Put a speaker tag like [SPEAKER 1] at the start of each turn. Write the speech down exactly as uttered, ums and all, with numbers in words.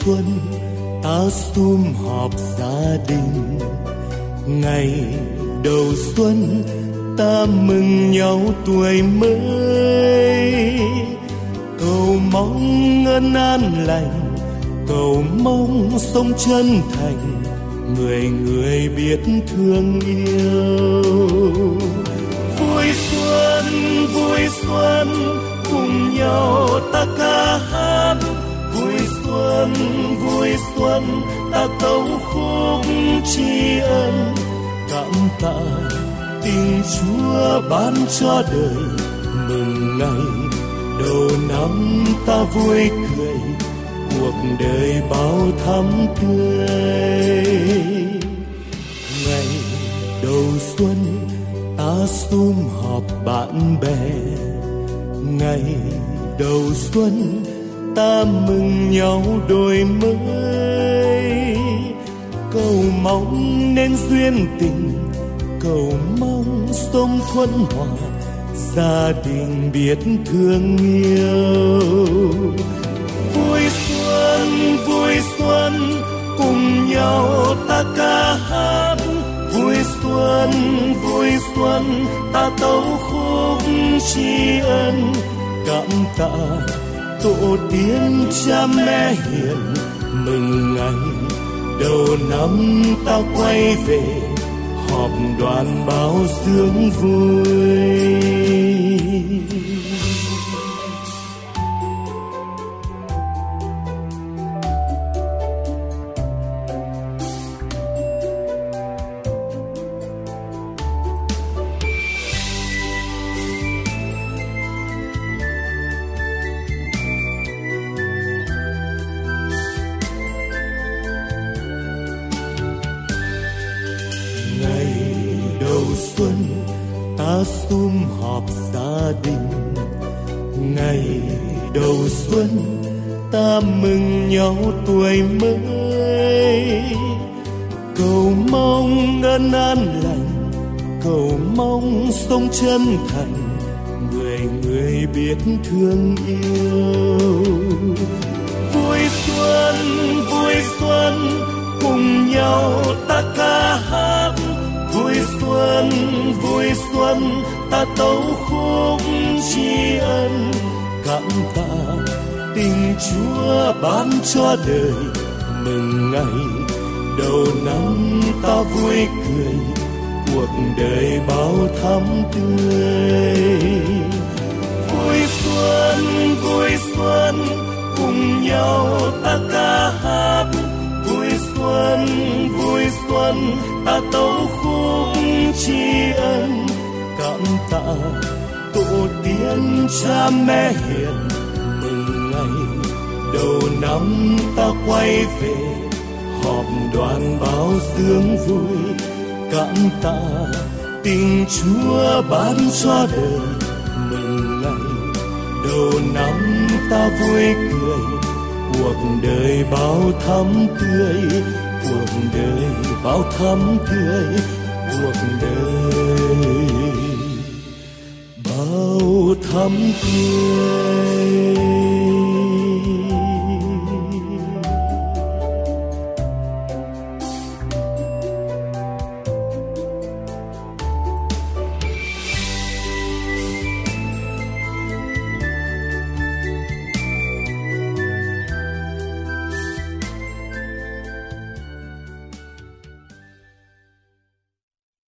[SPEAKER 1] xuân ta sum họp gia đình, ngày đầu xuân ta mừng nhau tuổi mới. Cầu mong ân an lành, cầu mong sống chân thành, người người biết thương yêu. Vui xuân vui xuân cùng nhau ta ca hát, vui xuân vui xuân ta tấu khúc tri ân. Cảm tạ tình Chúa ban cho đời, mừng ngày đầu năm ta vui cười, cuộc đời bao thắm tươi. Ngày đầu xuân ta sum họp bạn bè, ngày đầu xuân ta mừng nhau đổi mới. Cầu mong nên duyên tình, cầu mong sống thuận hòa, gia đình biết thương yêu. Vui xuân vui xuân cùng nhau ta ca hát, vui xuân vui xuân ta tấu khúc tri ân. Cảm tạ tổ tiên cha mẹ hiền, mừng ngày đầu năm ta quay về, họp đoàn báo sướng vui. Xuân ta sum họp gia đình, ngày đầu xuân ta mừng nhau tuổi mới. Cầu mong ân an lành, cầu mong sống chân thành, người người biết thương yêu. Vui xuân vui xuân cùng nhau ta ca hát, vui xuân vui xuân ta tấu khúc tri ân. Cảm tạ tình Chúa ban cho đời, mừng ngày đầu năm ta vui cười, cuộc đời bao thắm tươi. Vui xuân vui xuân cùng nhau ta ca hát, vui xuân vui xuân ta tấu khúc tri ân. Cảm tạ tổ tiên cha mẹ hiền, mừng ngày đầu năm ta quay về, họp đoàn báo sướng vui. Cảm tạ tình Chúa ban cho đời, mừng ngày đầu năm ta vui cười, cuộc đời bao thắm tươi, cuộc đời bao thắm tươi, cuộc đời bao thắm tươi.